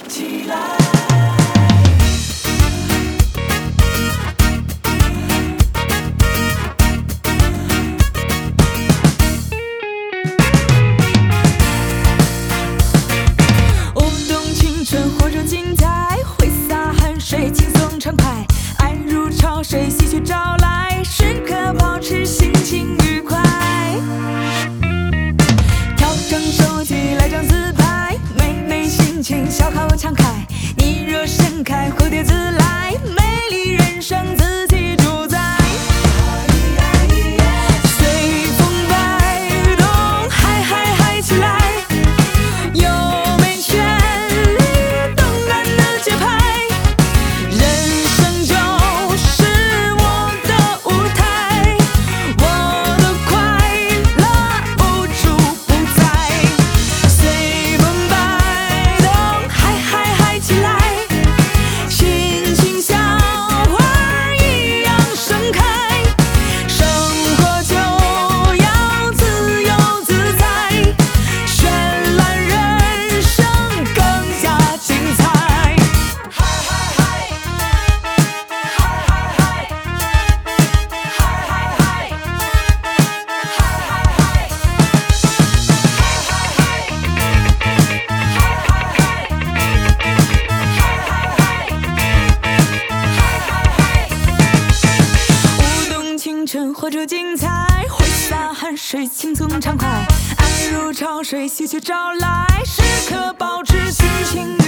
起来。 舞动青春，活出精彩，挥洒汗水，轻松畅快，爱如潮水，细雪招来，时刻保持心情愉快。调整手机来张自拍，美美心情，笑口常开。你若盛开，蝴蝶自来，美丽人生自己主宰。随风摆动，嗨嗨嗨起来！优美旋律，动感的节拍，人生就是我的舞台，我的快乐无处不在。随风摆动，嗨嗨嗨起来，心情像花儿一样盛开，生活就要自由自在，绚烂人生更加精彩。嗨嗨嗨，嗨嗨嗨，嗨嗨嗨，舞动青春，活出精彩，挥洒汗水，轻松畅快，爱如潮水，细雪招来，时刻保持心情愉